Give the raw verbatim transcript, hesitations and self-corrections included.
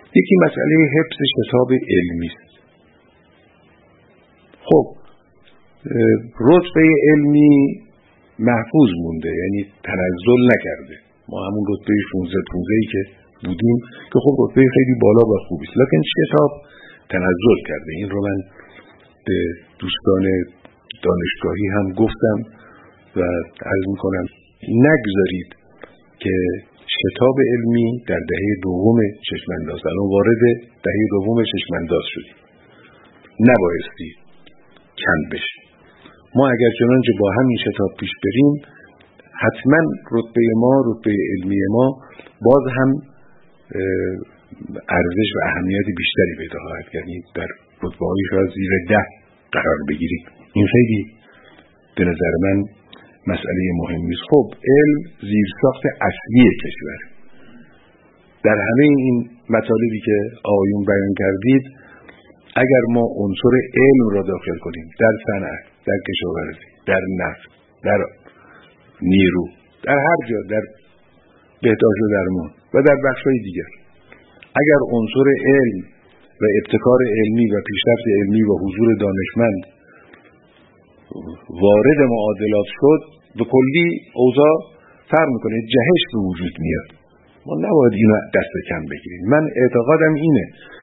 یکی مسئله حفظ شتاب علمی است. خب رتبه علمی محفوظ مونده، یعنی تنزل نکرده. ما همون رتبه شانزده پانزده ای که بودیم که خب رتبه خیلی بالا و خوبی است، لکن شتاب تنزل کرده. این رو من به دوستان دانشگاهی هم گفتم و عرض میکنم نگذارید که شتاب علمی در دهه دوم چشمانداز، الان وارد دهه دوم چشمانداز شدیم، نبایستی کم بشه. ما اگر چنانچه با همین شتاب پیش بریم، حتما رتبه ما، رتبه علمی ما باز هم ارزش و اهمیت بیشتری پیدا خواهد کرد. در رتبه‌های شاید زیر ده قرار بگیریم. این خیلی به نظر من مسئله مهمی است. خب علم زیرساخت اصلی کشور. در همه این مطالبی که آقایون بیان کردید، اگر ما عنصر علم را داخل کنیم در صنعت، در کشاورزی، در نفت، در نیرو، در هر جا، در بهداشت و درمان و در بخش‌های دیگر، اگر عنصر علم و ابتکار علمی و پیشرفت علمی و حضور دانشمند وارد معادلات شد، به کلی اوضاع فرق میکنه، جهش به وجود میاد. ما نباید اینو دست کم بگیریم. من اعتقادم اینه